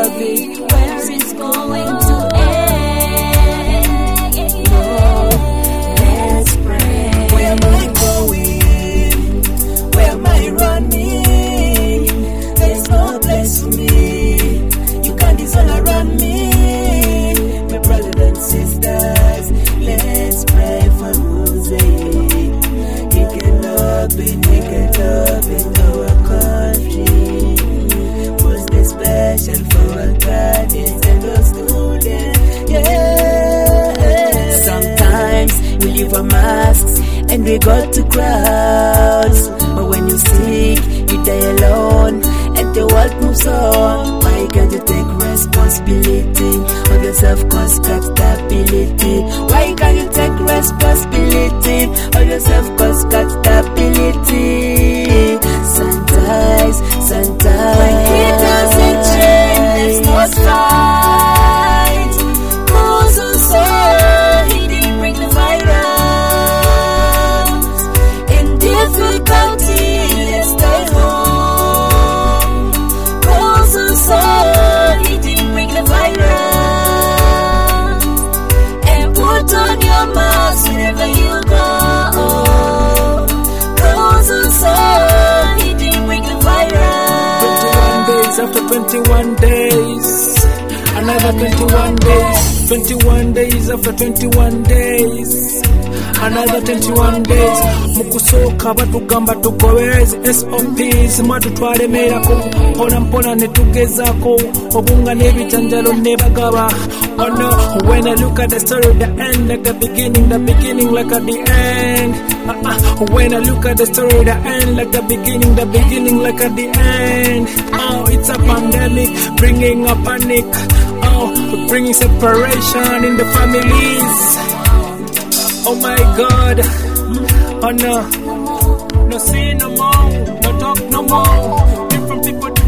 love it. Where it's going to end. Let's pray. Where am I going? Where am I running? There's no place for me. You can't all around me. My brothers and sisters, let's pray for Mosaic. He can love in our country. Most special for our guardians and our students. Yeah. Sometimes we leave our masks and we go to crowds. But when you sick, you die alone and the world moves on. Why can't you take responsibility of yourself, cause got stability? Why can't you take responsibility of yourself, cause got stability? Sometimes when he doesn't change, let's not fight. Cause also he didn't bring the virus. In difficulty, let's stay home. Cause also he didn't bring the virus. And put on your mask wherever you go. Cause also he didn't bring the virus. 21 days after 21 days, another 21 days. 21 days after 21 days, another 21 days. Mukusoka batugamba tukoweze SOPs mwatutwalemerako mpona mpona netugezako obunga n'ebijanjalo nebagaba. Oh no, when I look at the story, the end like the beginning like at the end. When I look at the story, the end like the beginning like at the end. Oh, it's a pandemic, bringing a panic. Oh, bringing separation in the families. Oh my God. Oh no, no see no more, no talk no more. Different people